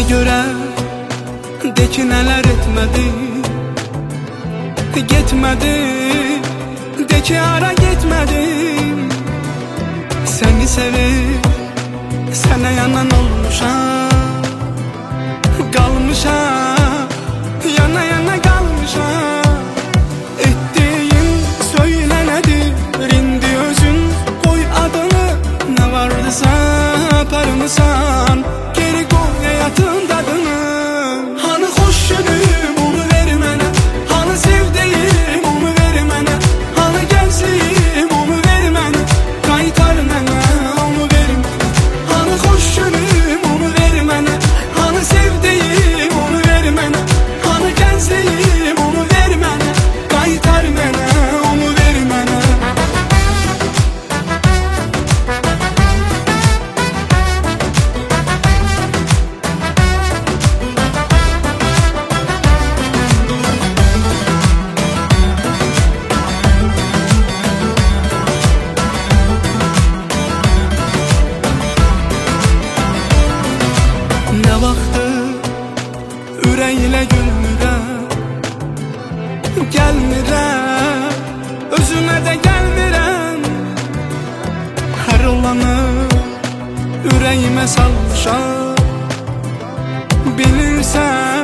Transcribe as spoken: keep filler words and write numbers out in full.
göre de ki neler etmedi. Gitmedi de ki ara gitmedim. Seni sevip sana yanan olmuşam, kalmışam, yana yana kalmışam. Ettiğin söylenedir indi özün, koy adını ne varsa aparmışsan. Geri koy hayatın tadını. Hani hoş günüm onu ver mənə, hani sevdiğim onu ver mənə, hani gençliğim onu ver mənə, qaytar mənə onu ver mənə. Hani hoş günüm onu ver mənə, hani sevdiğim onu ver mənə, hani gençliğim onu ver mənə, qaytar mənə onu ver mənə. Ne vaxtı ürəyilə gülmürəm, gəlmirəm, özümə də gəlmirəm. Hər olanı ürəyimə salmışam, bilirsən.